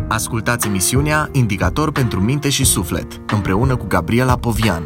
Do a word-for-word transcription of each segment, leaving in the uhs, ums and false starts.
Ascultați emisiunea Indicator pentru minte și suflet, împreună cu Gabriela Povian.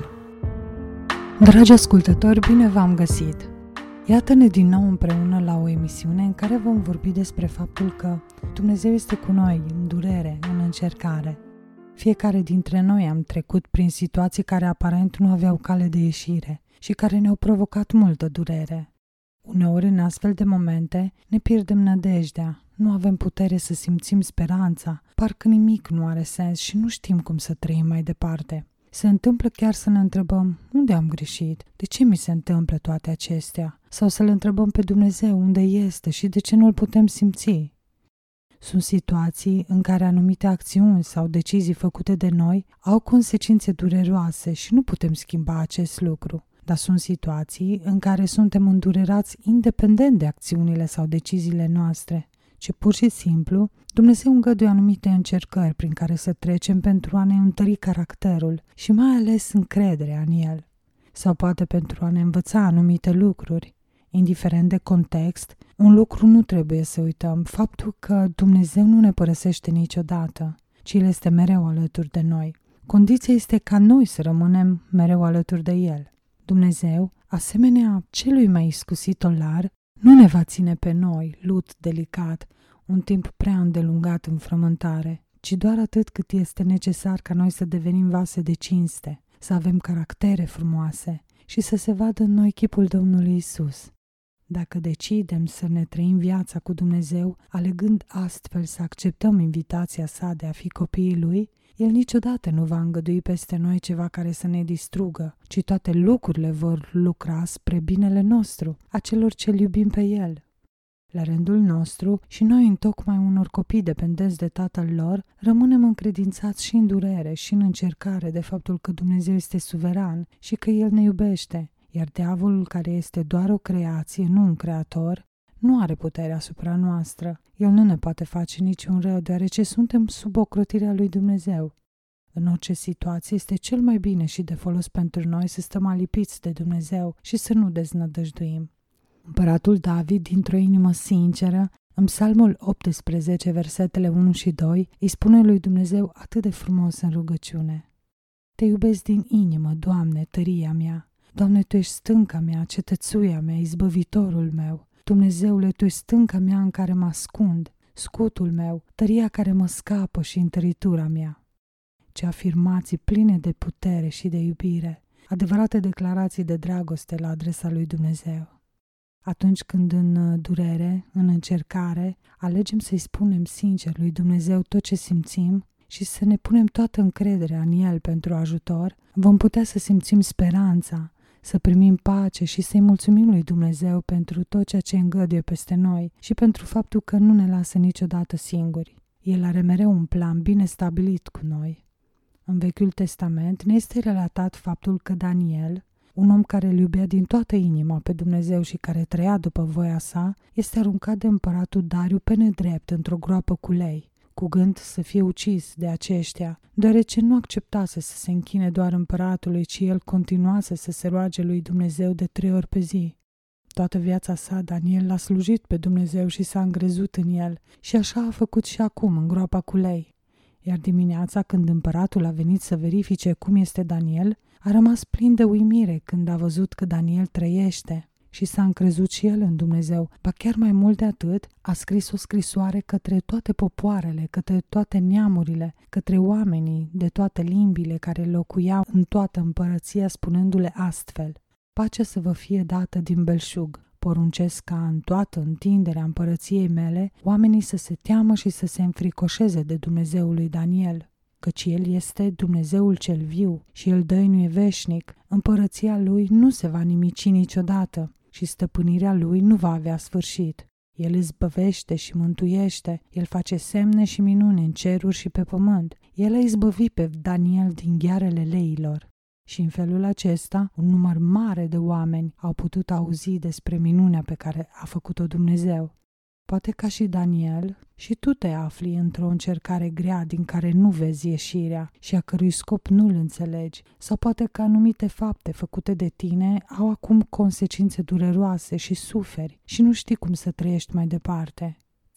Dragi ascultători, bine v-am găsit! Iată-ne din nou împreună la o emisiune în care vom vorbi despre faptul că Dumnezeu este cu noi în durere, în încercare. Fiecare dintre noi am trecut prin situații care aparent nu aveau cale de ieșire și care ne-au provocat multă durere. Uneori, în astfel de momente, ne pierdem nădejdea, nu avem putere să simțim speranța, parcă nimic nu are sens și nu știm cum să trăim mai departe. Se întâmplă chiar să ne întrebăm, unde am greșit? De ce mi se întâmplă toate acestea? Sau să-L întrebăm pe Dumnezeu unde este și de ce nu-L putem simți? Sunt situații în care anumite acțiuni sau decizii făcute de noi au consecințe dureroase și nu putem schimba acest lucru. Dar sunt situații în care suntem îndurerați independent de acțiunile sau deciziile noastre, ci pur și simplu Dumnezeu îngăduie anumite încercări prin care să trecem pentru a ne întări caracterul și mai ales încrederea în El. Sau poate pentru a ne învăța anumite lucruri. Indiferent de context, un lucru nu trebuie să uităm, faptul că Dumnezeu nu ne părăsește niciodată, ci El este mereu alături de noi. Condiția este ca noi să rămânem mereu alături de El. Dumnezeu, asemenea celui mai iscusit olar, nu ne va ține pe noi, lut delicat, un timp prea îndelungat în frământare, ci doar atât cât este necesar ca noi să devenim vase de cinste, să avem caractere frumoase și să se vadă în noi chipul Domnului Isus. Dacă decidem să ne trăim viața cu Dumnezeu, alegând astfel să acceptăm invitația sa de a fi copiii Lui, El niciodată nu va îngădui peste noi ceva care să ne distrugă, ci toate lucrurile vor lucra spre binele nostru, a celor ce-L iubim pe El. La rândul nostru, și noi întocmai unor copii dependenți de tatăl lor, rămânem încredințați și în durere și în încercare de faptul că Dumnezeu este suveran și că El ne iubește, iar diavolul, care este doar o creație, nu un creator, nu are putere asupra noastră. El nu ne poate face niciun rău, deoarece suntem sub ocrotirea lui Dumnezeu. În orice situație este cel mai bine și de folos pentru noi să stăm alipiți de Dumnezeu și să nu deznădăjduim. Împăratul David, dintr-o inimă sinceră, în Psalmul optsprezece, versetele unu și doi, îi spune lui Dumnezeu atât de frumos în rugăciune: Te iubesc din inimă, Doamne, tăria mea. Doamne, Tu ești stânca mea, cetățuia mea, izbăvitorul meu. Dumnezeule, Tu ești stânca mea în care mă ascund, scutul meu, tăria care mă scapă și întăritura mea. Ce afirmații pline de putere și de iubire, adevărate declarații de dragoste la adresa lui Dumnezeu. Atunci când în durere, în încercare, alegem să-i spunem sincer lui Dumnezeu tot ce simțim și să ne punem toată încrederea în El pentru ajutor, vom putea să simțim speranța, să primim pace și să-i mulțumim lui Dumnezeu pentru tot ceea ce îngăduie peste noi și pentru faptul că nu ne lasă niciodată singuri. El are mereu un plan bine stabilit cu noi. În Vechiul Testament ne este relatat faptul că Daniel, un om care îl iubea din toată inima pe Dumnezeu și care trăia după voia sa, este aruncat de împăratul Dariu pe nedrept într-o groapă cu lei, cu gând să fie ucis de aceștia, deoarece nu acceptase să se închine doar împăratului, ci el continuase să se roage lui Dumnezeu de trei ori pe zi. Toată viața sa, Daniel l-a slujit pe Dumnezeu și s-a îngrezut în el, și așa a făcut și acum în groapa cu lei. Iar dimineața, când împăratul a venit să verifice cum este Daniel, a rămas plin de uimire când a văzut că Daniel trăiește și s-a încrezut și el în Dumnezeu, ba chiar mai mult de atât, a scris o scrisoare către toate popoarele, către toate neamurile, către oamenii de toate limbile care locuiau în toată împărăția, spunându-le astfel: Pacea să vă fie dată din belșug. Poruncesc ca în toată întinderea împărăției mele oamenii să se teamă și să se înfricoșeze de Dumnezeul lui Daniel, căci El este Dumnezeul cel viu și El dăinuie veșnic, împărăția Lui nu se va nimici niciodată și stăpânirea Lui nu va avea sfârșit. El izbăvește și mântuiește, El face semne și minuni în ceruri și pe pământ. El a izbăvit pe Daniel din ghearele leilor. Și în felul acesta, un număr mare de oameni au putut auzi despre minunea pe care a făcut-o Dumnezeu. Poate ca și Daniel, și tu te afli într-o încercare grea din care nu vezi ieșirea și a cărui scop nu-l înțelegi, sau poate că anumite fapte făcute de tine au acum consecințe dureroase și suferi și nu știi cum să trăiești mai departe.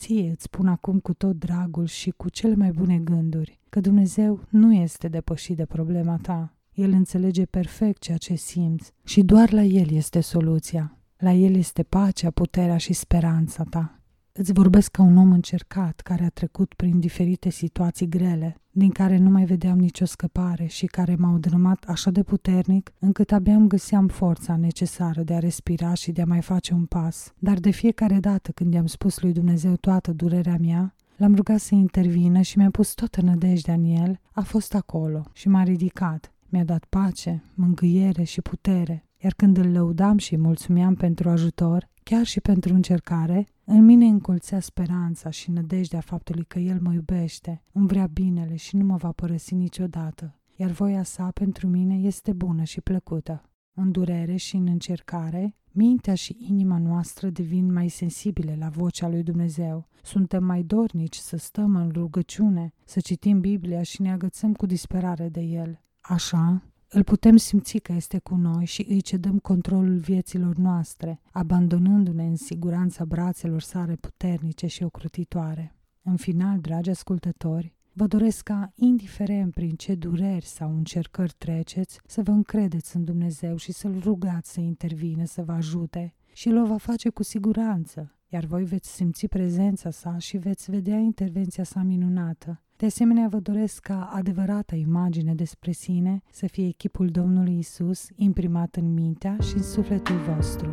Ție îți spun acum cu tot dragul și cu cele mai bune gânduri că Dumnezeu nu este depășit de problema ta. El înțelege perfect ceea ce simți și doar la El este soluția. La El este pacea, puterea și speranța ta. Îți vorbesc ca un om încercat care a trecut prin diferite situații grele, din care nu mai vedeam nicio scăpare și care m-au dărâmat așa de puternic încât abia îmi găseam forța necesară de a respira și de a mai face un pas. Dar de fiecare dată când i-am spus lui Dumnezeu toată durerea mea, l-am rugat să intervină și mi-a pus toată nădejdea în El, a fost acolo și m-a ridicat. Mi-a dat pace, mângâiere și putere, iar când îl lăudam și îi mulțumeam pentru ajutor, chiar și pentru încercare, în mine încolțea speranța și nădejdea faptului că El mă iubește, îmi vrea binele și nu mă va părăsi niciodată, iar voia sa pentru mine este bună și plăcută. În durere și în încercare, mintea și inima noastră devin mai sensibile la vocea lui Dumnezeu. Suntem mai dornici să stăm în rugăciune, să citim Biblia și ne agățăm cu disperare de El. Așa, îl putem simți că este cu noi și îi cedăm controlul vieților noastre, abandonându-ne în siguranța brațelor sale puternice și ocrotitoare. În final, dragi ascultători, vă doresc ca, indiferent prin ce dureri sau încercări treceți, să vă încredeți în Dumnezeu și să-L rugați să intervină, să vă ajute și El o va face cu siguranță, iar voi veți simți prezența sa și veți vedea intervenția sa minunată. De asemenea, vă doresc ca adevărata imagine despre sine să fie chipul Domnului Isus imprimat în mintea și în sufletul vostru.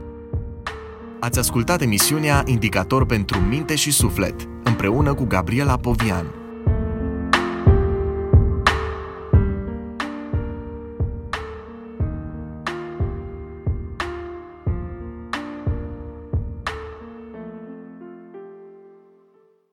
Ați ascultat emisiunea Indicator pentru minte și suflet, împreună cu Gabriela Povian.